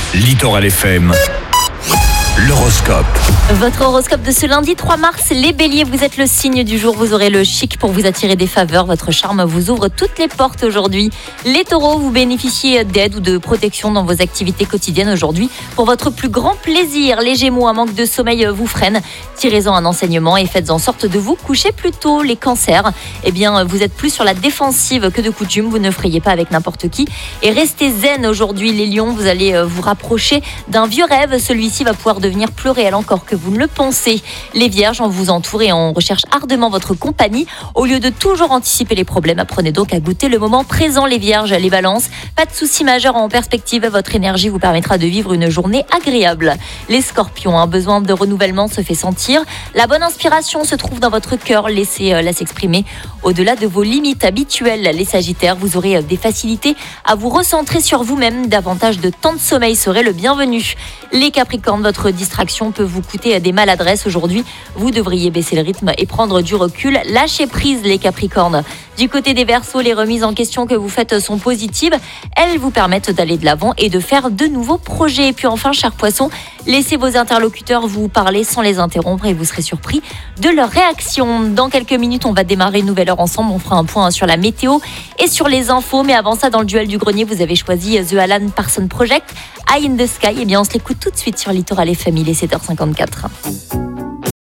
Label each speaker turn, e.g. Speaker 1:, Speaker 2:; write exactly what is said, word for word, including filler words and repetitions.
Speaker 1: Littoral F M. L'horoscope.
Speaker 2: Votre horoscope de ce lundi trois mars, les béliers, vous êtes le signe du jour, vous aurez le chic pour vous attirer des faveurs, votre charme vous ouvre toutes les portes aujourd'hui. Les taureaux, vous bénéficiez d'aide ou de protection dans vos activités quotidiennes aujourd'hui pour votre plus grand plaisir. Les gémeaux, un manque de sommeil vous freine, tirez-en un enseignement et faites en sorte de vous coucher plus tôt. Les cancers, eh bien vous êtes plus sur la défensive que de coutume, vous ne frayez pas avec n'importe qui et restez zen aujourd'hui. Les lions, vous allez vous rapprocher d'un vieux rêve, celui-ci va pouvoir devenir plus réel encore que vous ne le pensez. Les vierges, on vous entoure et on recherche ardemment votre compagnie. Au lieu de toujours anticiper les problèmes, apprenez donc à goûter le moment présent. Les vierges, les balances, pas de soucis majeurs en perspective, votre énergie vous permettra de vivre une journée agréable. Les scorpions, un besoin de renouvellement se fait sentir. La bonne inspiration se trouve dans votre cœur, laissez-la s'exprimer au-delà de vos limites habituelles. Les sagittaires, vous aurez des facilités à vous recentrer sur vous-même, davantage de temps de sommeil serait le bienvenu. Les capricornes, votre distraction peut vous coûter des maladresses aujourd'hui. Vous devriez baisser le rythme et prendre du recul. Lâchez prise les capricornes. Du côté des verseaux, les remises en question que vous faites sont positives. Elles vous permettent d'aller de l'avant et de faire de nouveaux projets. Et puis enfin, chers poissons, laissez vos interlocuteurs vous parler sans les interrompre et vous serez surpris de leur réaction. Dans quelques minutes, on va démarrer une nouvelle heure ensemble. On fera un point sur la météo et sur les infos. Mais avant ça, dans le duel du grenier, vous avez choisi The Alan Parsons Project, Eye in the Sky. Et bien, on se l'écoute tout de suite sur Littoral F M. Il est sept heures cinquante-quatre.